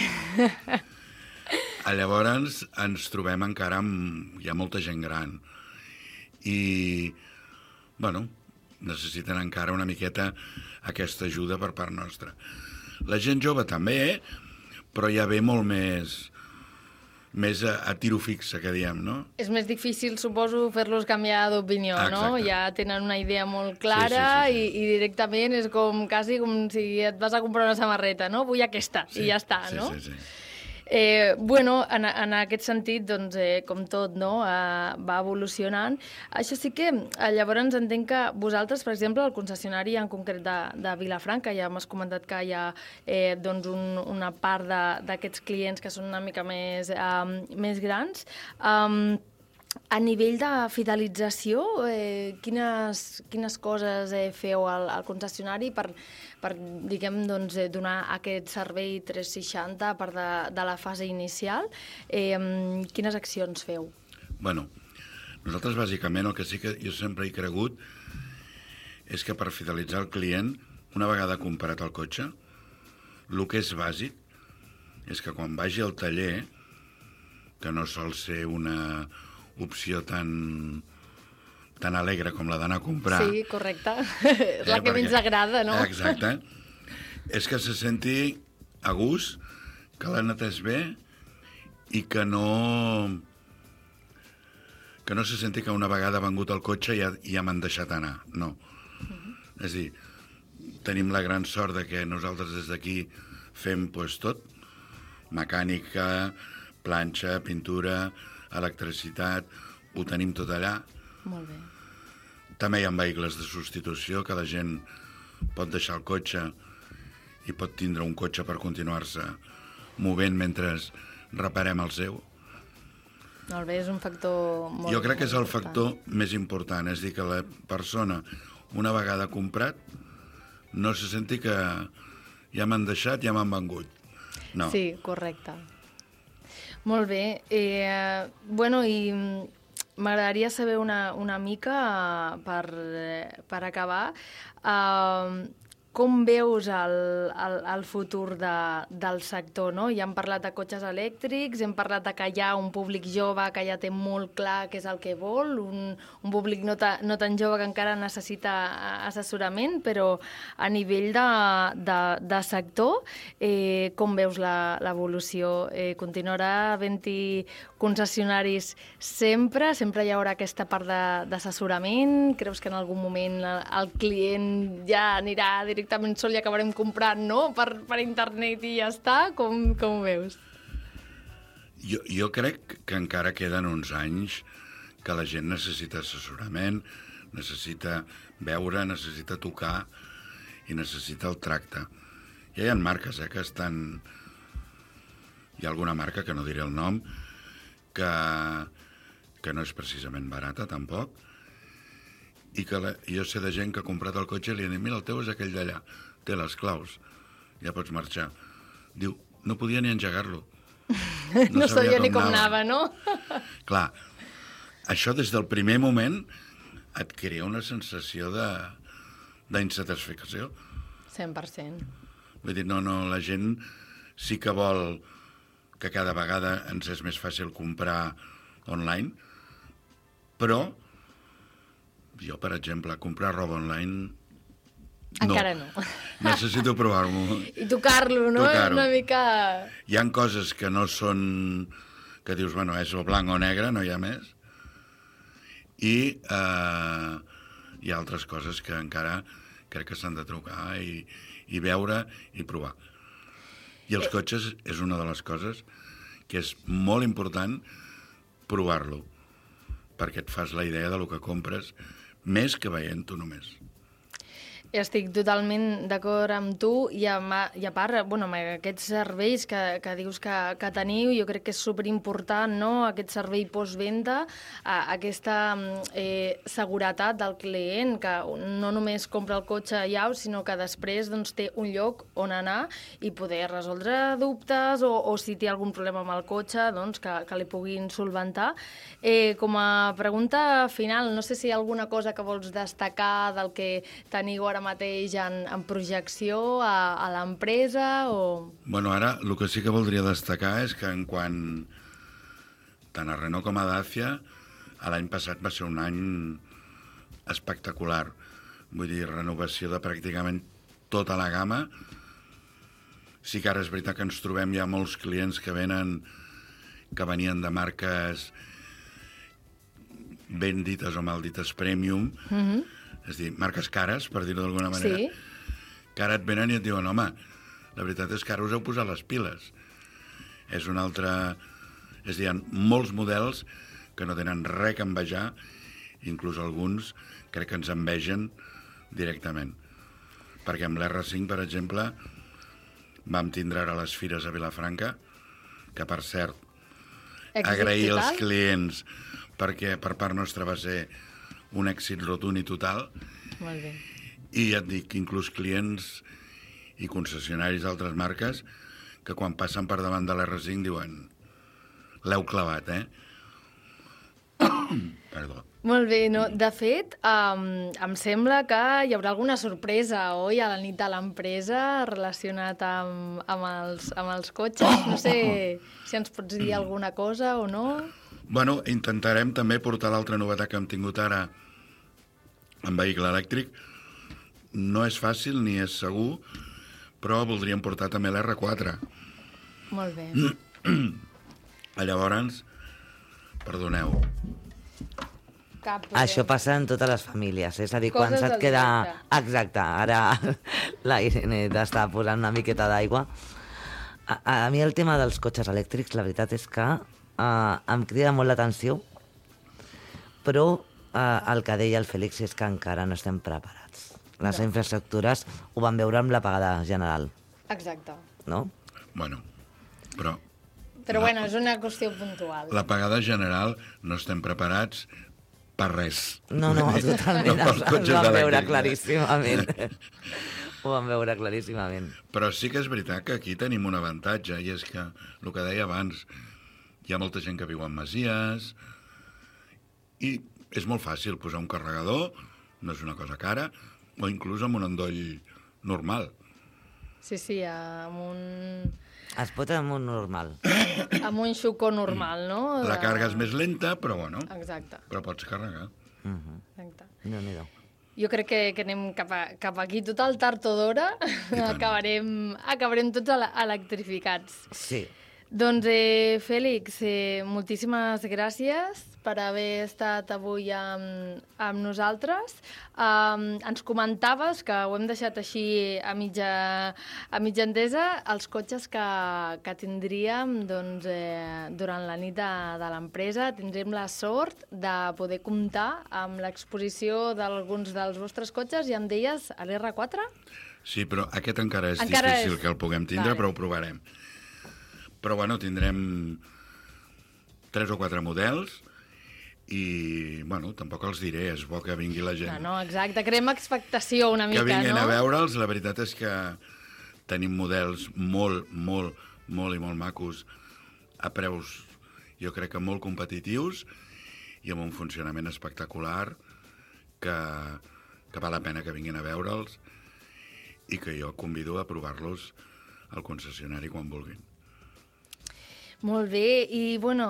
Llavors ens trobem encara amb... hi ha molta gent gran. I, bueno, necessiten encara una miqueta aquesta ajuda per part nostra. La gent jove també, però ja ve molt més més a tiro fixa, que diem, no? És més difícil, suposo, fer-los canviar d'opinió, no? Ja tenen una idea molt clara i directament és quasi com si et vas a comprar una samarreta, no? Vull aquesta, i ja està, no? Sí. Bueno, en aquest sentit, doncs, com tot, no? Va evolucionant. Això sí que, llavors entenc que vosaltres, per exemple, el concessionari en concret de Vilafranca, ja m'has comentat que hi ha doncs una part d'aquests clients que són una mica més grans. A nivell de fidelització, quines coses feu al concessionari per diguem, doncs, donar aquest servei 360 a part de la fase inicial? Quines accions feu? Bueno, nosaltres bàsicament el que sí que jo sempre he cregut és que per fidelitzar el client, una vegada comprat el cotxe, el que és bàsic és que quan vagi al taller, que no sol ser una opció tan alegre com la d'anar a comprar. Sí, correcte. És la que menys agrada, no? Exacte. És que se senti a gust, que l'han atès bé i que no se senti que una vegada ha vengut el cotxe ja m'han deixat anar. No. És a dir, tenim la gran sort de que nosaltres des d'aquí fem tot, mecànica, planxa, pintura, electricitat, ho tenim tot allà. Molt bé. També hi ha vehicles de substitució, que la gent pot deixar el cotxe i pot tindre un cotxe per continuar-se movent mentre reparem el seu. Molt bé, és un factor molt important. Jo crec que és el factor més important, és a dir, que la persona, una vegada comprat, no se senti que ja m'han deixat, ja m'han vengut. No. Sí, correcte. Molt bé. Bueno, i m'agradaria saber una mica, per acabar, com veus el futur del sector, no? Ja hem parlat de cotxes elèctrics, hem parlat de que hi ha un públic jove que ja té molt clar què és el que vol, un públic no tan jove que encara necessita assessorament, però a nivell de sector, com veus l'evolució? Continuarà havent-hi concessionaris sempre? Sempre hi haurà aquesta part d'assessorament? Creus que en algun moment el client ja anirà directament sol i acabarem comprant, no?, per internet i ja està? Com ho veus? Jo crec que encara queden uns anys que la gent necessita assessorament, necessita veure, necessita tocar i necessita el tracte. Ja hi ha marques que estan... Hi ha alguna marca, que no diré el nom, que no és precisament barata, tampoc, i que jo sé de gent que ha comprat el cotxe i li ha dit, mira, el teu és aquell d'allà, té les claus, ja pots marxar. Diu, no podia ni engegar-lo. No sabia ni com anava, no? Clar, això des del primer moment et crea una sensació d'insatisfacció. 100%. Vull dir, no, la gent sí que vol que cada vegada ens és més fàcil comprar online, però jo, per exemple, comprar roba online... Encara no. Necessito provar-m'ho. I tocar-lo, no? Una mica... Hi ha coses que no són... que dius, bueno, és o blanc o negre, no hi ha més. I hi ha altres coses que encara crec que s'han de trucar i veure i provar. I els cotxes és una de les coses que és molt important provar-lo, perquè et fas la idea del que compres, més que veient-ho només. Estic totalment d'acord amb tu i a part, bueno, amb aquests serveis que dius que teniu, jo crec que és superimportant, no?, aquest servei postvenda, aquesta seguretat del client, que no només compra el cotxe ja, sinó que després doncs, té un lloc on anar i poder resoldre dubtes o si té algun problema amb el cotxe, doncs, que li puguin solventar. Com a pregunta final, no sé si hi ha alguna cosa que vols destacar del que teniu ara mateix en projecció a l'empresa o... Bueno, ara el que sí que voldria destacar és que en quant tant a Renault com a Dacia l'any passat va ser un any espectacular. Vull dir, renovació de pràcticament tota la gamma. Sí que ara és veritat que ens trobem ja molts clients que venen que venien de marques ben dites o mal dites premium, és a dir, marques cares, per dir-ho d'alguna manera, que ara et venen i et diuen, home, la veritat és que ara us heu posat les piles. És un altre... És a dir, hi ha molts models que no tenen res que envejar, inclús alguns crec que ens envegen directament. Perquè amb l'R5, per exemple, vam tindre ara les fires a Vilafranca, que, per cert, agrair als clients perquè per part nostra va ser un èxit rotund i total. Molt bé. I ja et dic, inclús clients i concessionaris d'altres marques que quan passen per davant de l'R5 diuen l'heu clavat, Perdó. Molt bé, no? De fet, em sembla que hi haurà alguna sorpresa, oi, a la nit de l'empresa relacionat amb els cotxes. No sé si ens pots dir alguna cosa o no. Bueno, intentarem també portar l'altra novetat que hem tingut ara en vehicle elèctric. No és fàcil ni és segur, però voldríem portar també l'R4. Molt bé. Llavors, perdoneu. Això passa en totes les famílies, és a dir, quan Coses se't del queda... directe. Exacte, ara la Irene t'està posant una miqueta d'aigua. A mi el tema dels cotxes elèctrics, la veritat és que em crida molt l'atenció, però el que deia el Fèlix és que encara no estem preparats. Les infraestructures ho van veure amb l'apagada general, Exacte. no? Bueno, però... Però bueno, és una qüestió puntual. L'apagada general no estem preparats per res. No, totalment, No pels ens cotxes van veure elèctrics. claríssimament. Ho van veure claríssimament. Però sí que és veritat que aquí tenim un avantatge, i és que, el que deia abans, hi ha molta gent que viu en masies, i és molt fàcil posar un carregador, no és una cosa cara, o inclús amb un endoll normal. Sí, amb un... Es pot amb un normal. Amb un xucó normal, no? La càrrega és més lenta, però bueno, Exacte. però pots carregar. Exacte. Déu-n'hi-do. Jo crec que anem cap aquí tot el tard o d'hora, acabarem tots electrificats. Sí. Doncs, Fèlix, moltíssimes gràcies per haver estat avui amb nosaltres. Ens comentaves, que ho hem deixat així a mitja entesa, els cotxes que tindríem doncs, durant la nit de l'empresa. Tindrem la sort de poder comptar amb l'exposició d'alguns dels vostres cotxes i em deies a l'R4? Sí, però aquest encara és difícil que el puguem tindre, Vale. però ho provarem. Però bueno, tindrem 3 o 4 models i, bueno, tampoc els diré, és bo que vingui la gent. No, exacte, creem expectació una mica, que vinguin no? a veure'ls, la veritat és que tenim models molt i molt macos a preus, jo crec que molt competitius i amb un funcionament espectacular que val la pena que vinguin a veure'ls i que jo convido a provar-los al concessionari quan vulguin. Molt bé, i bueno,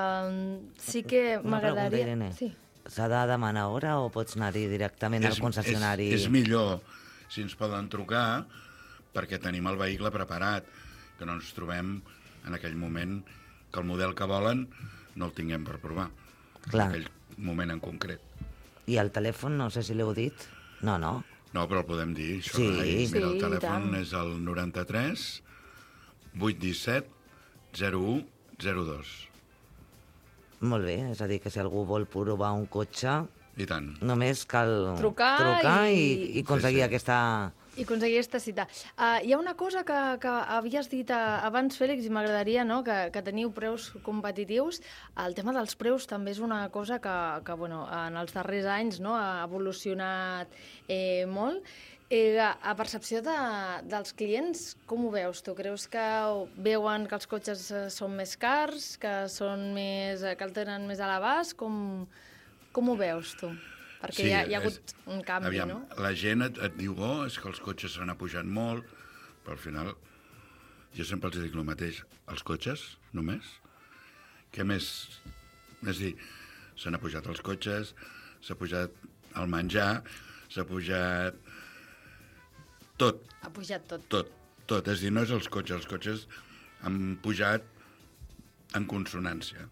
sí que Una pregunta, m'agradaria... Irene. Sí. S'ha de demanar hora o pots anar-hi directament al concessionari? És millor si ens poden trucar perquè tenim el vehicle preparat, que no ens trobem en aquell moment que el model que volen no el tinguem per provar. Clar. En aquell moment en concret. I el telèfon, no sé si l'heu dit? No. No, però el podem dir. Això, Sí. Mira, el Sí, telèfon tant. és el 93 817 0102. Molt bé, és a dir, que si algú vol provar un cotxe, I tant. només cal Trucar i aconseguir Sí. aquesta... I aconseguir aquesta cita. Hi ha una cosa que havies dit abans, Fèlix, i m'agradaria, no?, que teniu preus competitius. El tema dels preus també és una cosa que bueno, en els darrers anys, no?, ha evolucionat molt. A percepció dels clients, com ho veus? Tu creus que veuen que els cotxes són més cars, que el tenen més a l'abast? Com ho veus, tu? Perquè Sí, hi ha hagut un canvi, aviam, no? La gent et diu, és que els cotxes s'han apujat molt, però al final jo sempre els dic el mateix. Els cotxes, només? Què més? És a dir, s'han apujat els cotxes, s'ha pujat el menjar, s'ha pujat tot. Ha pujat tot. Tot. És a dir, no és els cotxes han pujat en consonància.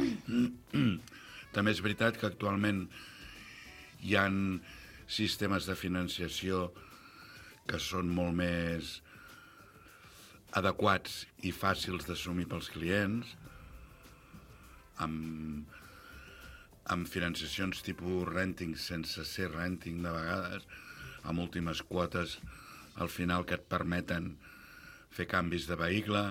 També és veritat que actualment hi ha sistemes de financiació que són molt més adequats i fàcils d'assumir pels clients, amb financiacions tipus renting sense ser renting de vegades, amb últimes quotes al final que et permeten fer canvis de vehicle.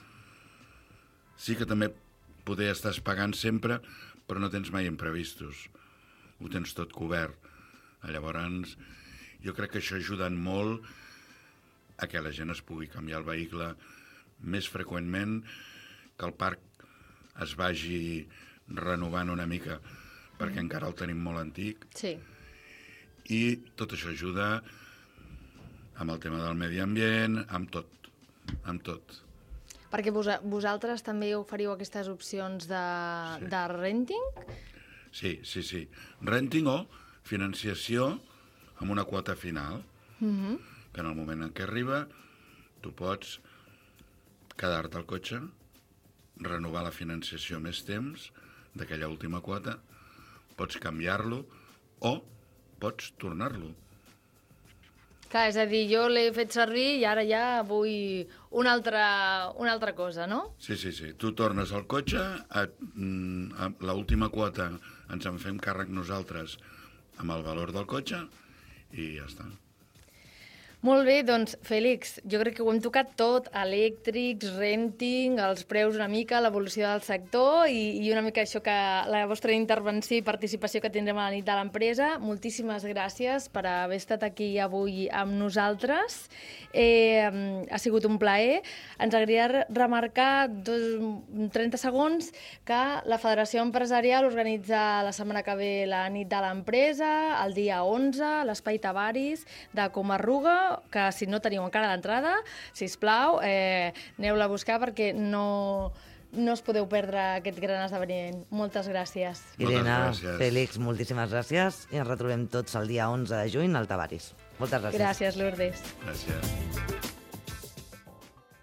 Sí que també poder estàs pagant sempre, però no tens mai imprevistos. Ho tens tot cobert. Llavors, jo crec que això ajuda molt a que la gent es pugui canviar el vehicle més freqüentment, que el parc es vagi renovant una mica, perquè encara el tenim molt antic. Sí. I tot això ajuda amb el tema del medi ambient, amb tot. Perquè vosaltres també oferiu aquestes opcions de renting? Sí. Renting o financiació amb una quota final, que en el moment en què arriba tu pots quedar-te al cotxe, renovar la financiació més temps d'aquella última quota, pots canviar-lo o pots tornar-lo. Clar, és a dir, jo l'he fet servir i ara ja vull una altra cosa, no? Sí. Tu tornes al cotxe, l'última quota ens en fem càrrec nosaltres amb el valor del cotxe i ja està. Molt bé, doncs, Fèlix, jo crec que ho hem tocat tot, elèctrics, renting, els preus una mica, l'evolució del sector i una mica això que la vostra intervenció i participació que tindrem a la nit de l'empresa. Moltíssimes gràcies per haver estat aquí avui amb nosaltres. Ha sigut un plaer. Ens agradaria remarcar 30 segons que la Federació Empresarial organitza la setmana que ve la nit de l'empresa, el dia 11, a l'Espai Tavaris de Comarruga, que si no teniu encara l'entrada, sisplau, aneu-la a buscar perquè no us podeu perdre aquest gran esdeveniment. Moltes gràcies. Irene, Fèlix, moltíssimes gràcies i ens retrobem tots el dia 11 de juny al Tavaris. Moltes gràcies. Gràcies, Lourdes. Gràcies.